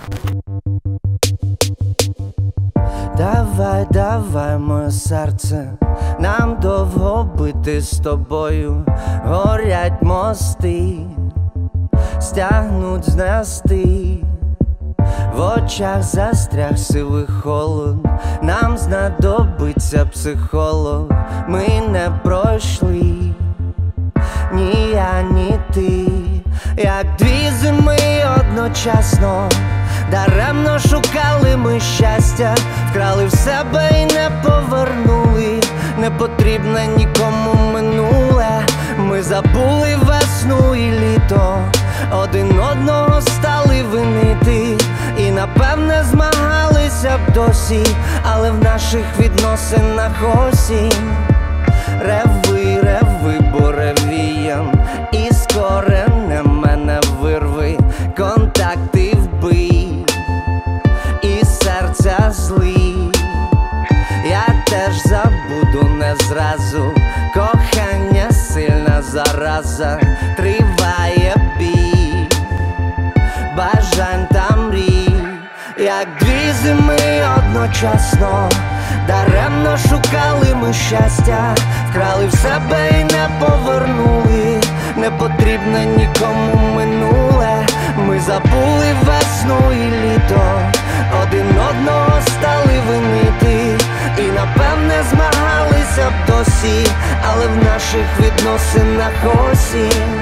Давай, давай, моє серце, нам довго бити з тобою. Горять мости, стягнуть знести. В очах застряг сивий холод, нам знадобиться психолог. Ми не пройшли, ні я, ні ти, як дві зими одночасно. Даремно шукали ми щастя, вкрали в себе і не повернули. Не потрібне нікому минуле. Ми забули весну і літо, один одного стали винити. І напевне змагалися б досі, але в наших відносинах осінь. Реви, реви, буревієм, із коренем мене вирви. Контакти вбий, і серця злий. Я теж забуду не зразу. Кохання сильна зараза, триває бій бажань та мрій, як дві зими одночасно. Даремно шукали ми щастя, вкрали в себе і не повернули. Не потрібне нікому минуле. Ми забули весну і літо, один одного стали винити. І напевне змагалися б досі, але в наших відносинах осінь.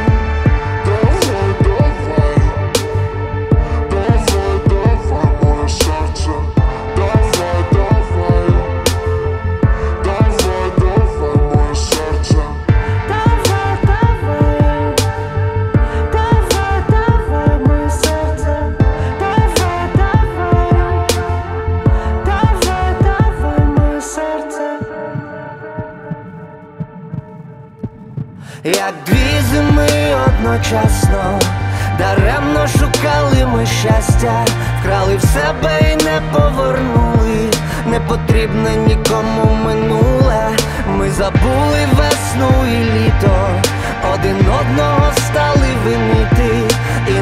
Як дві зими одночасно, даремно шукали ми щастя, вкрали в себе і не повернули. Не потрібне нікому минуле. Ми забули весну і літо, один одного стали винити. І